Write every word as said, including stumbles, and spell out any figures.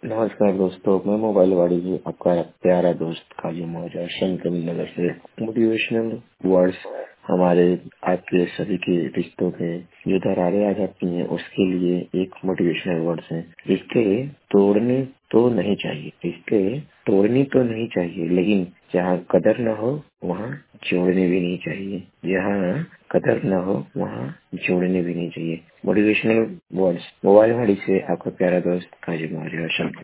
नमस्कार दोस्तों, मैं मोबाइल वाड़ी जी आपका प्यारा दोस्त काजू मौजा शंकर नगर से। मोटिवेशनल वर्ड्स हमारे आपके सभी के रिश्तों में जो दरारें आ जाती हैं उसके लिए एक मोटिवेशनल वर्ड्स हैं। रिश्ते तोड़ने तो नहीं चाहिए, रिश्ते तोड़नी तो नहीं चाहिए, लेकिन जहाँ कदर न हो वहाँ जोड़ने भी नहीं चाहिए। जहाँ कदर न हो वहाँ जोड़ने भी नहीं चाहिए। मोटिवेशनल वर्ड्स मोबाइल वाड़ी से आपका प्यारा दोस्त काजू मौजा शंकर।